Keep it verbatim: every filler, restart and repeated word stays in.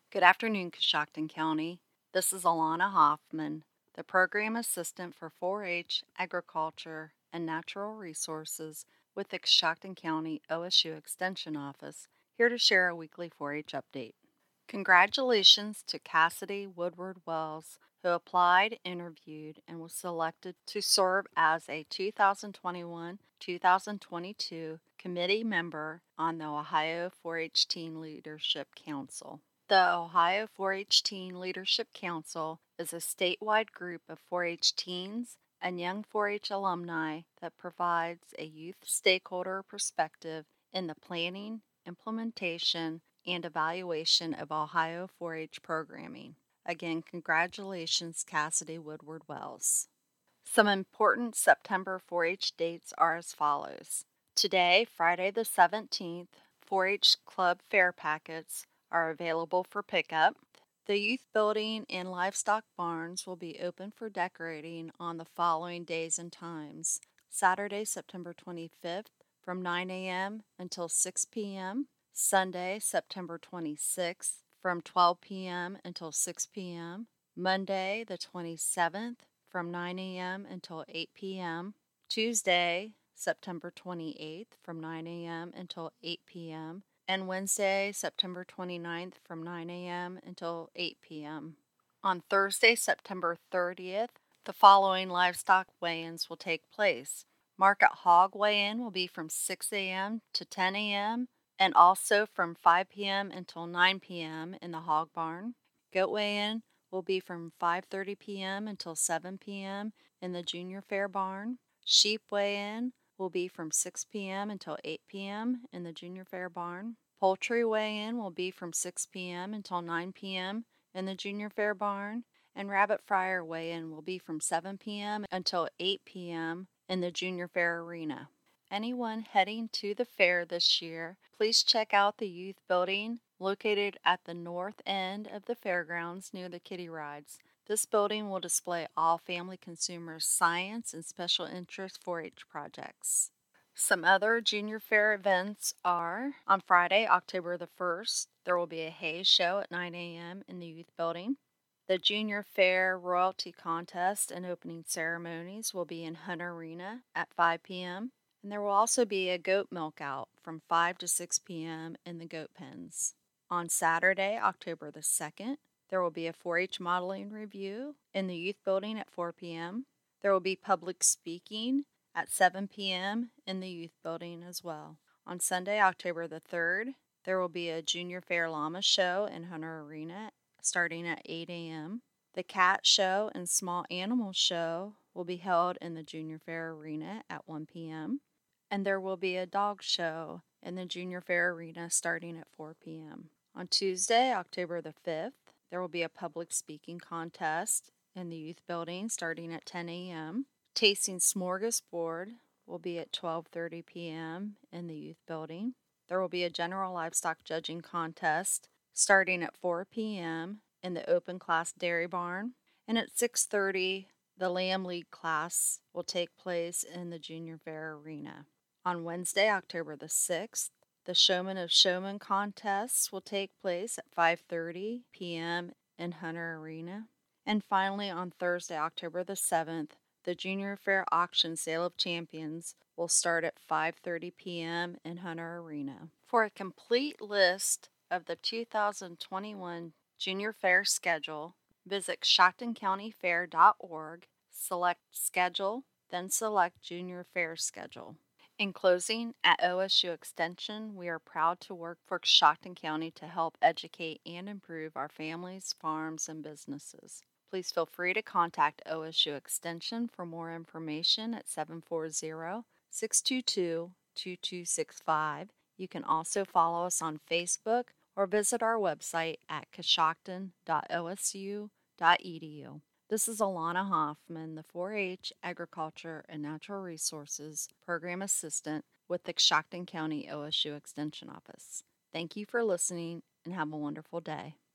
Good afternoon, Coshocton County. This is Alana Hoffman, the Program Assistant for four H Agriculture and Natural Resources with the Coshocton County O S U Extension Office, here to share a weekly four H update. Congratulations to Cassidy Woodward Wells, who applied, interviewed, and was selected to serve as a two thousand twenty-one two thousand twenty-two committee member on the Ohio four H Teen Leadership Council. The Ohio four H Teen Leadership Council is a statewide group of four H teens and young four H alumni that provides a youth stakeholder perspective in the planning, implementation, and evaluation of Ohio four H programming. Again, congratulations, Cassidy Woodward Wells. Some important September four H dates are as follows. Today, Friday the seventeenth, four H Club Fair Packets are available for pickup. The youth building and livestock barns will be open for decorating on the following days and times. Saturday, September twenty-fifth from nine a.m. until six p.m. Sunday, September twenty-sixth from twelve p.m. until six p.m. Monday, the twenty-seventh from nine a.m. until eight p.m. Tuesday, September twenty-eighth from nine a.m. until eight p.m. and Wednesday, September twenty-ninth from nine a.m. until eight p.m. On Thursday, September thirtieth, the following livestock weigh-ins will take place. Market hog weigh-in will be from six a.m. to ten a.m. and also from five p.m. until nine p.m. in the hog barn. Goat weigh-in will be from five thirty p.m. until seven p.m. in the junior fair barn. Sheep weigh-in will be from six p.m. until eight p.m. in the junior fair barn. Poultry weigh-in will be from six p.m. until nine p.m. in the junior fair barn. And rabbit fryer weigh-in will be from seven p.m. until eight p.m. in the junior fair arena. Anyone heading to the fair this year, please check out the youth building located at the north end of the fairgrounds near the kiddie rides. This building will display all family consumers' science and special interest four H projects. Some other junior fair events are on Friday, October the first, there will be a hay show at nine a.m. in the youth building. The Junior Fair Royalty Contest and opening ceremonies will be in Hunter Arena at five p.m. And there will also be a goat milk out from five to six p.m. in the goat pens. On Saturday, October the second, there will be a four H modeling review in the youth building at four p.m. There will be public speaking at seven p.m. in the youth building as well. On Sunday, October the third, there will be a Junior Fair Llama show in Hunter Arena starting at eight a.m. The cat show and small animal show will be held in the Junior Fair Arena at one p.m. And there will be a dog show in the Junior Fair Arena starting at four p.m. On Tuesday, October the fifth, there will be a public speaking contest in the youth building starting at ten a.m. Tasting Smorgasbord will be at twelve thirty p.m. in the youth building. There will be a general livestock judging contest starting at four p.m. in the open class dairy barn. And at six thirty, the Lamb League class will take place in the Junior Fair Arena. On Wednesday, October the sixth, the Showman of Showmen contests will take place at five thirty p.m. in Hunter Arena. And finally, on Thursday, October the seventh, the Junior Fair Auction Sale of Champions will start at five thirty p.m. in Hunter Arena. For a complete list of the two thousand twenty-one Junior Fair schedule, visit Coshocton County Fair dot org, select Schedule, then select Junior Fair Schedule. In closing, at O S U Extension, we are proud to work for Coshocton County to help educate and improve our families, farms, and businesses. Please feel free to contact O S U Extension for more information at seven four zero, six two two, two two six five. You can also follow us on Facebook or visit our website at coshocton dot o s u dot e d u. This is Alana Hoffman, the four H Agriculture and Natural Resources Program Assistant with the Coshocton County O S U Extension Office. Thank you for listening and have a wonderful day.